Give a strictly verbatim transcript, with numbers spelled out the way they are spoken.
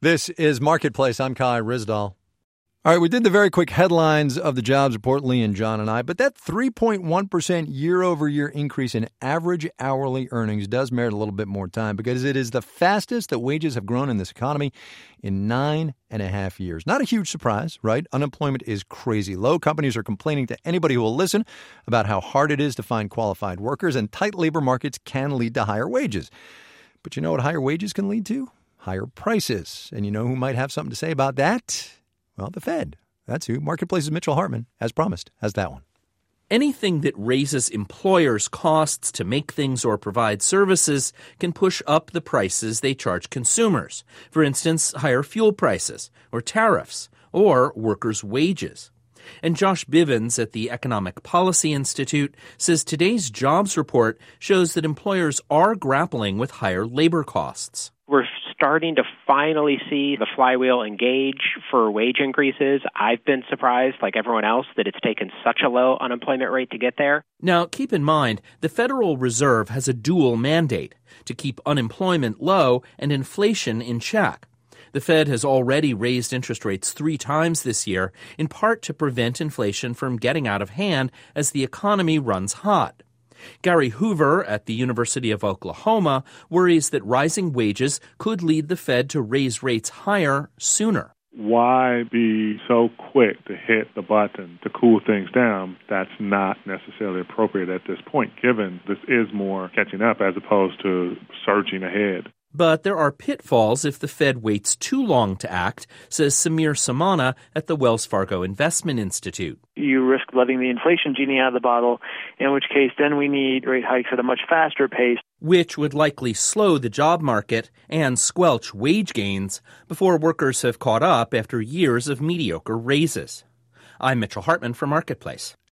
This is Marketplace. I'm Kai Ryssdal. All right, we did the very quick headlines of the jobs report, Lee and John and I, but that three point one percent year-over-year increase in average hourly earnings does merit a little bit more time because it is the fastest that wages have grown in this economy in nine and a half years. Not a huge surprise, right? Unemployment is crazy low. Companies are complaining to anybody who will listen about how hard it is to find qualified workers, and tight labor markets can lead to higher wages. But you know what higher wages can lead to? Higher prices. And you know who might have something to say about that? Well, the Fed. That's who. Marketplace's Mitchell Hartman, as promised, has that one. Anything that raises employers' costs to make things or provide services can push up the prices they charge consumers. For instance, higher fuel prices, or tariffs, or workers' wages. And Josh Bivens at the Economic Policy Institute says today's jobs report shows that employers are grappling with higher labor costs. We're starting to finally see the flywheel engage for wage increases. I've been surprised, like everyone else, that it's taken such a low unemployment rate to get there. Now, keep in mind, the Federal Reserve has a dual mandate to keep unemployment low and inflation in check. The Fed has already raised interest rates three times this year, in part to prevent inflation from getting out of hand as the economy runs hot. Gary Hoover at the University of Oklahoma worries that rising wages could lead the Fed to raise rates higher sooner. Why be so quick to hit the button to cool things down? That's not necessarily appropriate at this point, given this is more catching up as opposed to surging ahead. But there are pitfalls if the Fed waits too long to act, says Samir Samana at the Wells Fargo Investment Institute. You risk letting the inflation genie out of the bottle, in which case then we need rate hikes at a much faster pace. Which would likely slow the job market and squelch wage gains before workers have caught up after years of mediocre raises. I'm Mitchell Hartman for Marketplace.